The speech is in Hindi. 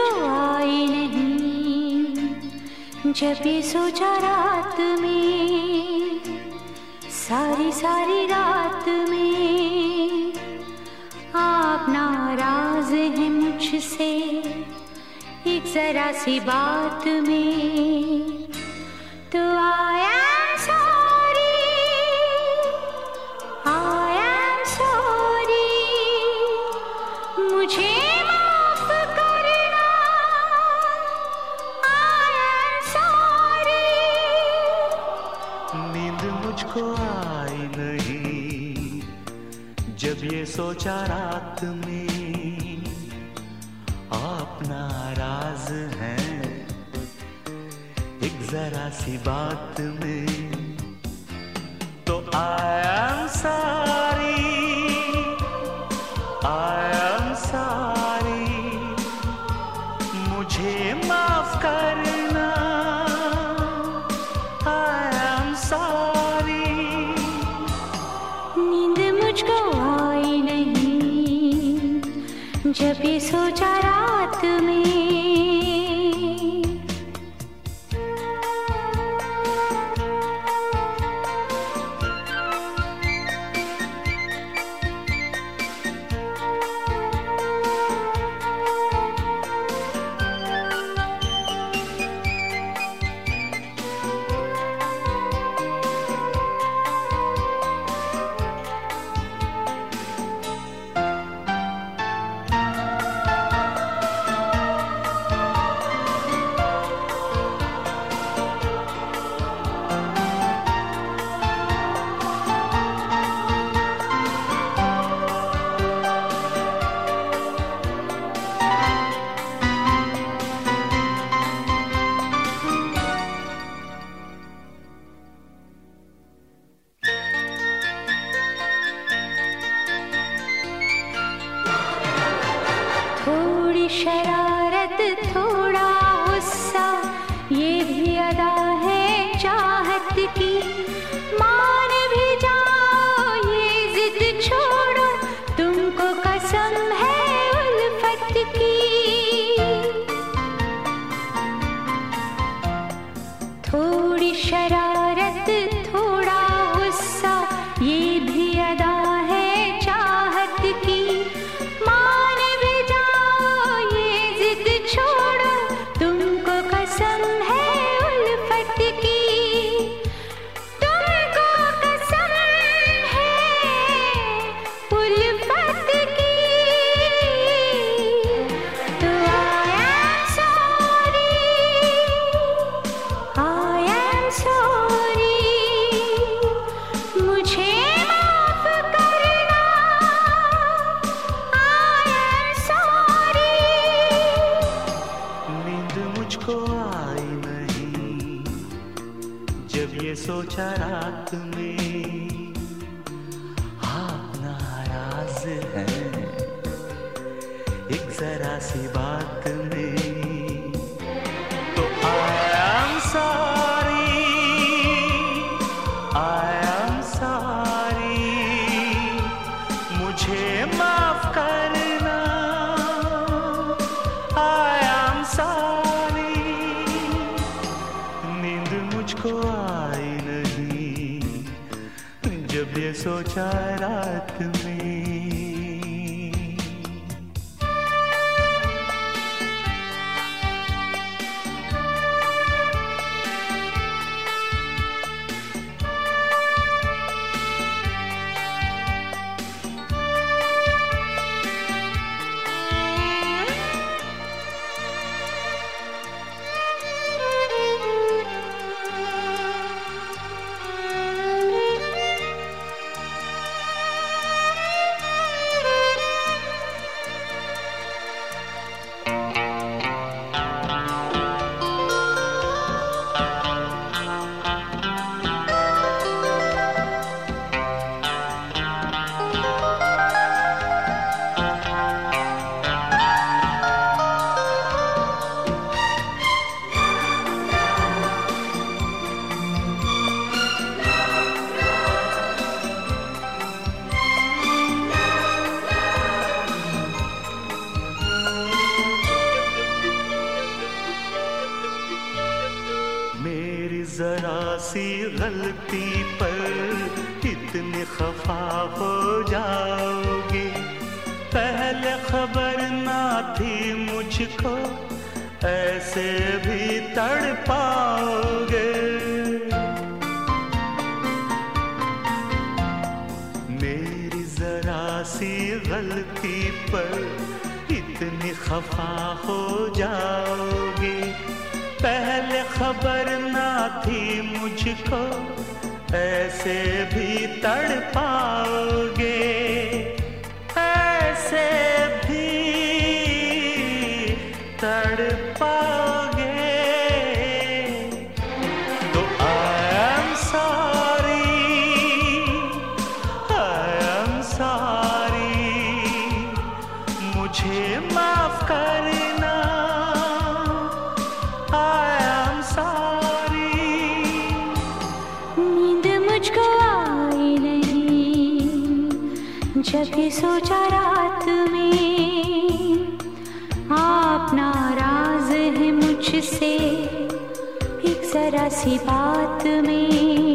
मुझको आई नहीं जब ये सोचा रात में, सारी सारी रात में आप नाराज हैं मुझसे एक जरा सी बात में। तो I am sorry, I am sorry, मुझे माफ करना, I am sorry। नींद मुझको आई नहीं जब ये सोचा रात में आप नाराज हैं एक जरा सी बात में। तो I am sorry, I am sorry, मुझे माफ करना, I am sorry। नींद मुझको आई नहीं जब ये सोचा रात में। थोड़ी शरारत थोड़ा गुस्सा ये भी अदा है चाहत की। मान भी जाओ ये जिद छोड़ो तुमको कसम है उल्फत की। थोड़ी शरारत थोड़ा गुस्सा ये भी अदा है चाहत की। मुझको आई नहीं जब ये सोचा रात में आप नाराज हैं एक जरा सी बात में। तो I am sorry, I am sorry, मुझे माफ करना, I am sorry। नींद मुझको आई नहीं जब ये सोचा रात में। गलती पर इतने खफा हो जाओगे। पहले खबर ना थी मुझको, ऐसे भी तड़पाओगे। मेरी जरा सी गलती पर इतनी खफा हो जाओगे। पहले खबर ना थी मुझको, ऐसे भी तड़पाओगे। ऐसे भी तड़पाओगे। तो I am sorry, मुझे माफ करना। I am sorry। नींद मुझको आई नहीं जब ये सोचा रात में, आप नाराज हैं मुझसे एक जरा सी बात में।